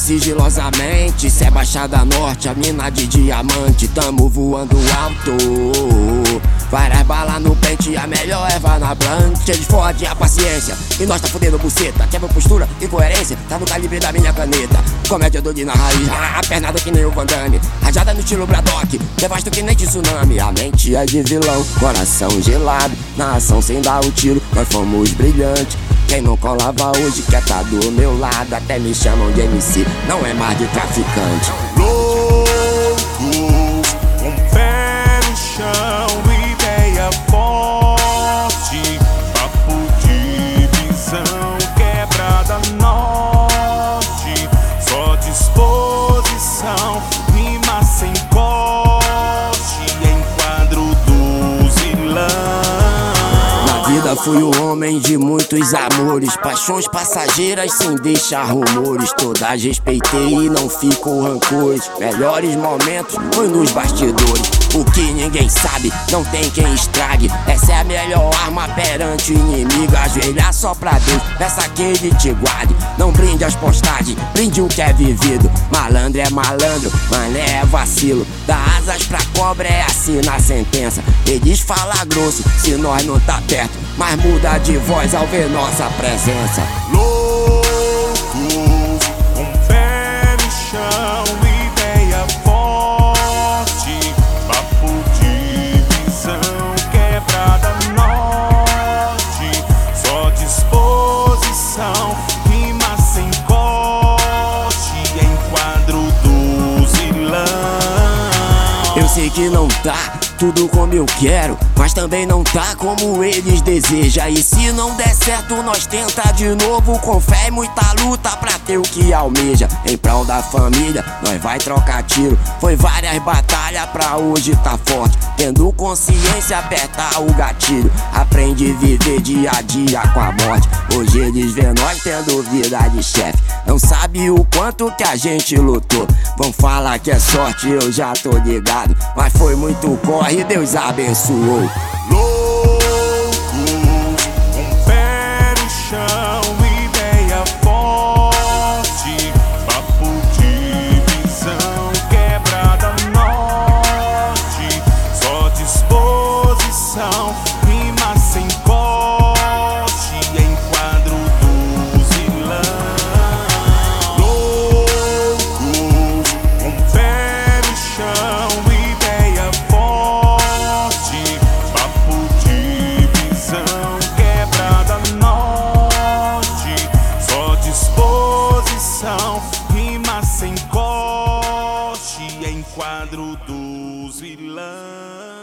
sigilosamente. Cê é Baixada Norte, a mina de diamante. Tamo voando alto, várias balas no pente, a melhor erva na blanche. Eles fodem a paciência e nós tá fudendo buceta. Quebra postura e coerência, tá no calibre da minha caneta. Comédia doida na raiz, pernada que nem o Van Damme. Rajada no estilo Braddock, devasto que nem de tsunami. A mente é de vilão, coração gelado. Na ação sem dar o tiro, nós fomos brilhantes. Quem não colava hoje quer tá do meu lado. Até me chamam de MC, não é mais de traficante. Louco, com pé no chão, ideia forte, papo de visão, quebrada norte, só disposição, rima sem corte, enquadro do zilão. Fui o homem de muitos amores, paixões passageiras sem deixar rumores. Todas respeitei e não ficou rancores. Melhores momentos foi nos bastidores. O que ninguém sabe, não tem quem estrague. Essa é a melhor arma perante o inimigo. Ajoelhar só pra Deus, peça que ele te guarde. Não brinde as postagens, brinde o que é vivido. Malandro é malandro, mané é vacilo. Dá asas pra cobra é assim na sentença. Eles falam grosso se nós não tá perto, mas muda de voz ao ver nossa presença. Louco, com pé no chão, ideia forte, papo de visão, quebrada norte, só disposição, rima sem corte, enquadro do zilão. Eu sei que não tá tudo como eu quero, mas também não tá como eles desejam. E se não der certo, nós tenta de novo, com fé e muita luta pra ter o que almeja. Em prol da família, nós vai trocar tiro. Foi várias batalhas pra hoje tá forte. Tendo consciência, apertar o gatilho. Aprende a viver dia a dia com a morte. Hoje eles vê nós tendo vida de chefe. Não sabe o quanto que a gente lutou. Vão falar que é sorte, eu já tô ligado, mas foi muito corre, Deus abençoou. Louco, com pé no chão, ideia forte, papo de visão, quebrada norte, só disposição, rima sem corte, enquadro do zilão. Louco, com pé no chão, ideia forte, papo de visão, quebrada norte, só disposição, rima sem corte, enquadro do zilão.